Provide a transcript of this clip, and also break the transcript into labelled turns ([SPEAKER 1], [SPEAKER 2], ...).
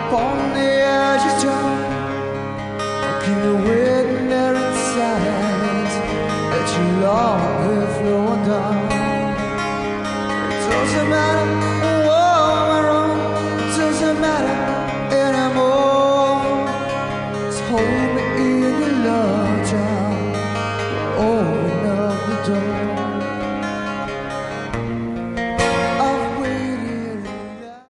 [SPEAKER 1] upon the edge of time, walking away there in silence, let your love flowing down. It doesn't matter